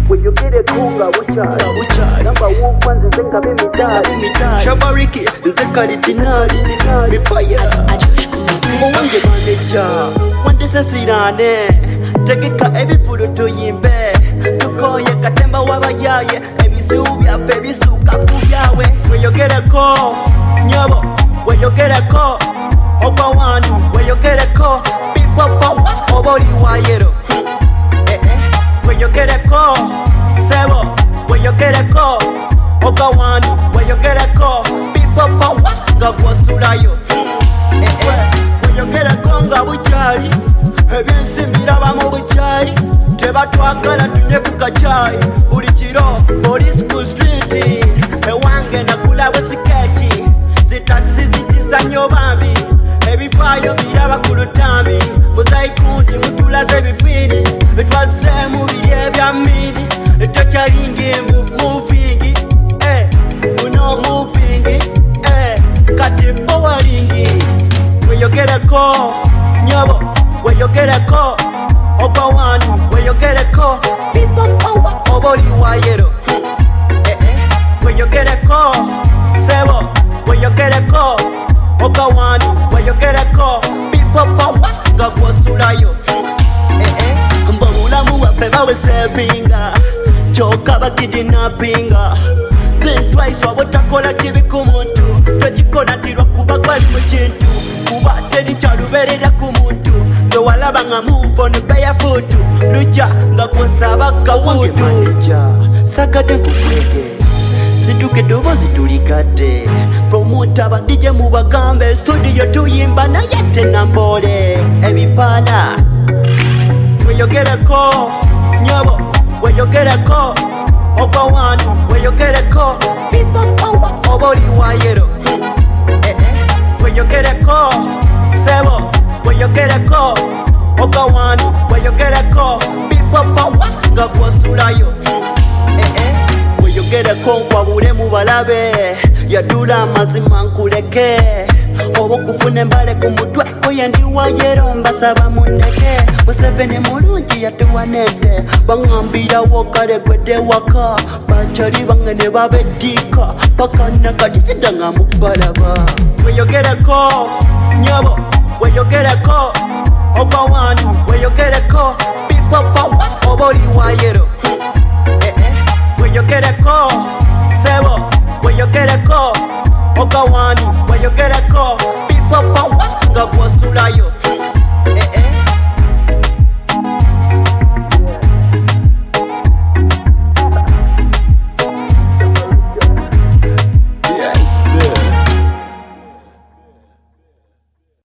weyogereko nga bukyali namba wokwanze nze nga b'emitali shabariki nze kalitinali mifaya owange maneja wandese sirane tegeka ebifulu tuyimbe tukoye katemba wabayaye ebisibu byaffe bisuka ku byawe weyogereko nyobo weyogereko oba wani weyogereko pipopowa oba oli wayero weyogereko sebo weyogereko oba wani weyogereko pipopowa nga gwosulayo weyogereko nga bukyali ebyensimbira bamu bukyali tebatwagala tunye ku kacayi buli kiro police ku street ewange nakulawe sikeki zitaxi zitiza nnyo bambi ebifaayo biraba ku lutambi muzaikundi mutulaze ebifiini bitwazeemu biri ebya mmini tekyalingi muvingi muno muvingi kati powalingi weyogereko nyobo weyogereko oba wani weyogereko pipopowa oba oli wayero weyogereko sebo weyogereko oba wani weyogereko pipopowa nga gwosulayo mbobulamu bwaffe bawesepinga kyokka bakidinapinga think twice wabotakola kibi ku muntu twekikonatirwa kuba gwali mu kintu kuba teri kyaluberera ku muntu tewalaba nga move beya futu luja nga kwosaba kawudu sakade nkukwege situke dobozi tulikate promota badije mu bagambe studio tuyimba naye tenambole ebipala weyogereko nyobo weyogereko oba wani weyogereko pipopowa oba oli wayero weyogereko sebo weyogereko oba wani weyogereko pipopowa nga gwosulayo weyogereko nkwabule mu balabe yadula amazima nkuleke oba okufuna embale ku mutwe koye ndi wayero mbasaba muneke Museveni mulungi yatuwanete bangambirawo kale gwedde waka bakyali bange ne babeddiika paka nakati sidda nga mubalaba weyogereko nyobo weyogereko oba wani weyogereko pipopowa oba oli wayero weyogereko sebo weyogereko oba wani weyogereko pipopowa nga gwosulayo